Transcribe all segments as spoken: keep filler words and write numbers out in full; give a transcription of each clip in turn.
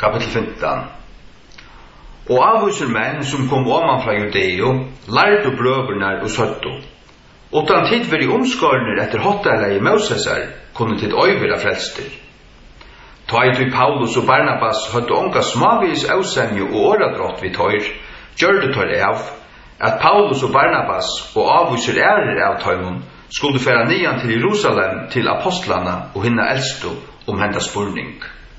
kapitel femton. Og avviser menn som kom oman fra Judeo, lærte brøvernar og søtto. Utan tid veri omskårner etter hotellet i Mosesar, kunne tid øyvira frelster. Ta i til Paulus og Barnabas høtte onka smavis avsemjo og åradrott vi tøyr, gjør det tøyr av, at Paulus og Barnabas og avviser ærer av tøymon skulle færa nian til Jerusalem til apostlana og hinna eldstu om henda spurning.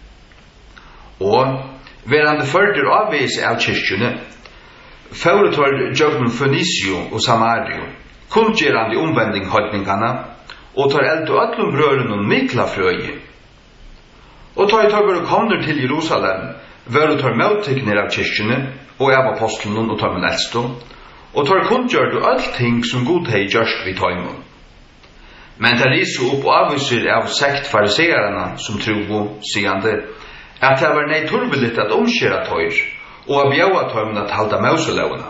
Og verande førder avvis av kyrkjene, fauretor Jøgnum Fønisio og Samario, kunngerande omvending høytningarna, og tar eld og öllum brøren og mikla frøyi. Og tar i tar bare kommer til Jerusalem, var og tar møttekner av kyrkjene, og av apostlen og tar med eldstå, og tar kunngjør du all ting som god hei gjørst vid tøymon. Men tar risu opp og avviser av sekt fariseerna som trobo, sigande, at det var nei turbeligt at omskjera tøyr, og av bjaua tøymon at halda mauselevna.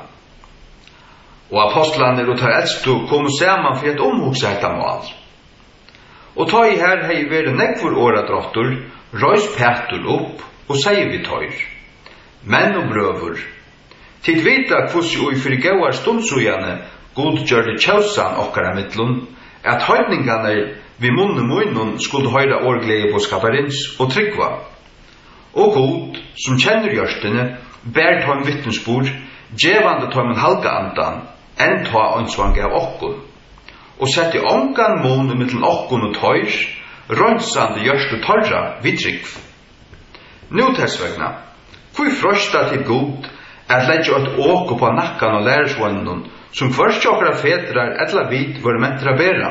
Og apostlaner og tar eldstå kom saman for et omhugsa etta mål. Og ta i her hei veri nekvur åradrottur, røys Petur opp og sier vi tøyr. Menn og brøver, tid vita kvossi ui fyrir gauar stundsujane god gjør det tjausan okkara mittlun, at høytningarna vi munne munnun skulle høyra årglede på skaparins og tryggva. Og god, som kjenner gjørstene, bær tøym vittnesbord, djevande tøym halga andan, enn ta ansvange av okkun. Og sette ongan mån mellom okkun og tøyr, rønsande gjørstu tørra vid tryggv. Nu tessvegna, hvor frøsta til god, at leggja et åko på nakkan og lærersvannun, som først okkara fedrar etla vid var mentra bera.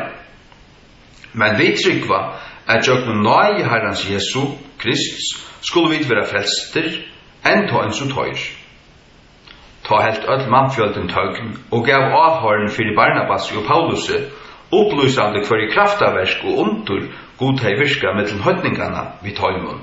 Men vi tryggva at jøgnum nøy Herrans Jesu, Krist, skulle vi vera frelster, enn ta en så tøyr. Ta helt öll mannfjölden tøgn, og gav avhåren fyrir Barnabas og Paulus, upplysande hver i kraftaversk og undur god hei virka mellom høytningarna vid tøymon.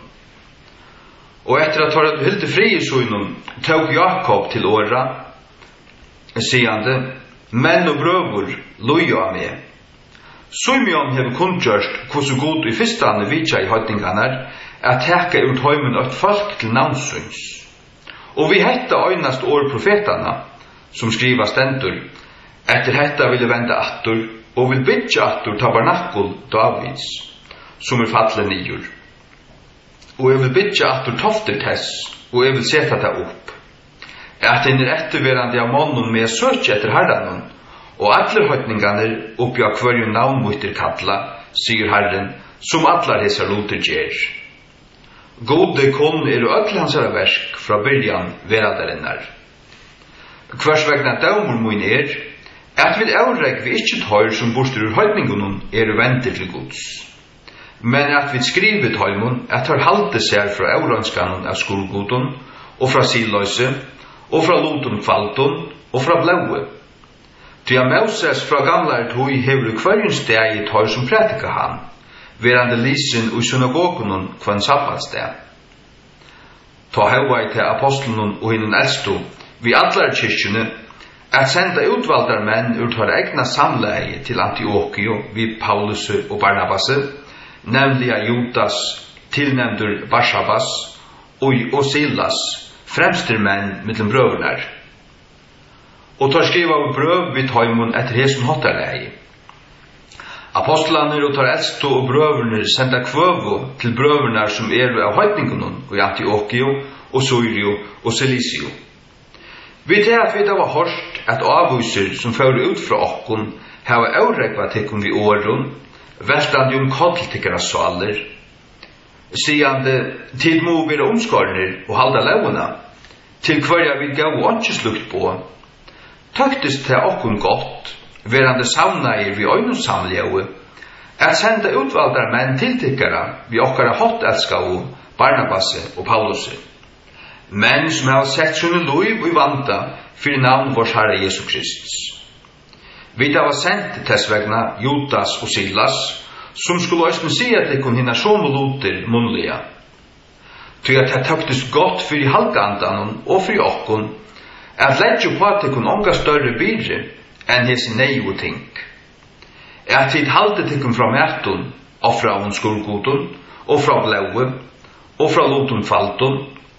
Og etter at han hilde fri i sunnum, tog Jakob til åra, sigande, menn og brøvur, loja av meg. Simeon hev kunngjørst hvordan god i fyrstane vidja i høytningarna, at teka ut tøymon et folk til navnsyns. Og vi hetta øynast år profetana, som skriva stendur, etter hetta ville venda attur, og vil bytja attur tabernakul Davids, som er fallet nijur. Og jeg vil bytja attur tofter tess, og jeg vil seta det opp. At en er etterverande av månen med søkje etter herranen, og alle høytninganer oppi av hverju navnmutter kalla, sier Herren, som allar hesar loter gjer. Gode kon er og öll hansara versk fra byrjan veraldarinnar. Hvers vegna daumur mun er, at vi avreg vi ikkje tøyr som bostur ur høytningunum er vendir til gods. Men at vi skriver tøymon at har halte seg fra auranskanun av skolgodun, og fra siløyse, og fra lotun kvaltun, og fra blaue. Til a Moses fra gamlar tøy hefur hverjun steg i tøyr som prætika han, verande lisen ui synagogunun kvann sabbatsdag. Ta hevai til apostlenun og hinnun eldstu, vi allar kyrkjene, at senda utvalgar menn ur tar egna samleie til Antiochio vi Paulus og Barnabas, nemlig Judas, tilnevndur Barsabas, og, og Silas, fremster menn mellom brøvernar. Og tar skriva av brøv vi tøymon etter hesson hotelleie. Apostlaner og tar eldstu og brøverner senda kvøvo til brøvernar som er av høytningunum og i Antiochio og Syrio og Cilicio. Vi tar at vi da var hårst at avviser som fører ut fra okkun hava avregva tekkum vi åren, veltande om kolltikkara saler, sigande tid må være omskårner og halda levuna, til hverja vi gav ikke slukt på, tøktist til okkun godt, verande savnair vi øynum samleie, at senda utvaldar menn tiltikkara vi okkara hot elskau, Barnabas og Paulus. Menn som har sett sunne loiv i vanta fyrir navn vårs Herre Jesu Krist. Vi da var sendt tessvegna Judas og Silas, som skulle òsne si at de kunne hinna sjån og loter munnliga. Til at det tøktes godt fyrir halgandan og fyrir okkun, at leggja på at de kunne onga større byrre enn hese neiu ting. At tid halde tikkum fra mertun, og fra hon skurgotun, og fra blaue, og fra lotun faltun,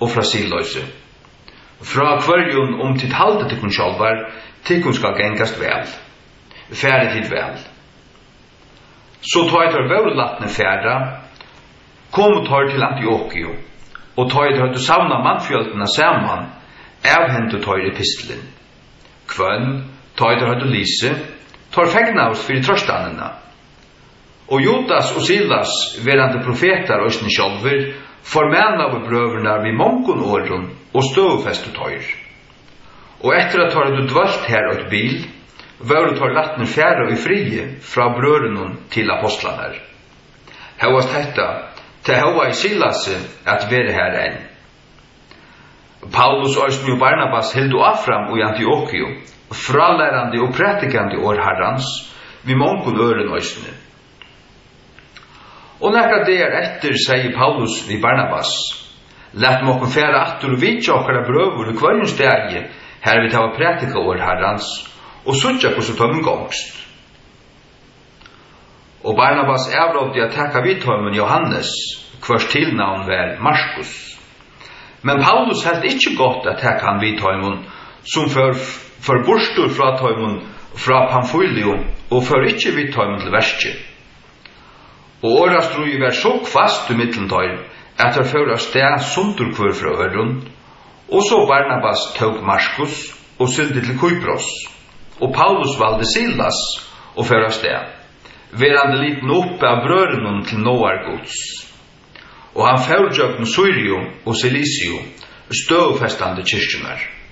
og fra Siløse. Fra kvarjon om tid halde til kun sjálvar, til kun skal gengast vel. Fære tid vel. Så tar jeg vårlatne færa, kom tar til Antiochio, og tar jeg til savna mannfjöltena saman, avhentu tar epistelen. Kvønn, tar jeg til lise, tar fegnaust fyrir trøstanina. Og Judas og Silas, verande profetar og østni sjálfur, formena av brøverna vi mongon åren og støvfestu tøyr. Og etter at tar du dvalt her og et bil, var du tar latner fjæra i frie fra brørenon til apostlaner. Hevast hetta, til heva i Silase at vere her enn. Paulus og Østni og Barnabas heldu affram i Antiochio, fralærande og prætikande år herrans, vi mongon øren Østni. Og nekka det er etter, sier Paulus vi Barnabas, lett mokken færa atter og vitja okkara brøver i kvarjon stegi, her vi tava prætika år herrans, og suttja hvordan tømmen gongst. Og Barnabas avrådde at taka vidtømmen Johannes, hvers tilnavn var Markus. Men Paulus helt ikkje godt at taka han vidtømmen, som for, for borstor fra tømmen fra Pamfylio, og for ikkje vidtømmen til verskje. Og årastrui var så kvast i mittentøy, at det fører sted sunturkvør fra øren, og så Barnabas tøk Markus, og sylde til Kypros. Og Paulus valde Silas og fører sted, verande liten oppe av brøren til Noar Guds. Og han fører jøkken Syrio og Silisio, støvfestande kyrkjenar.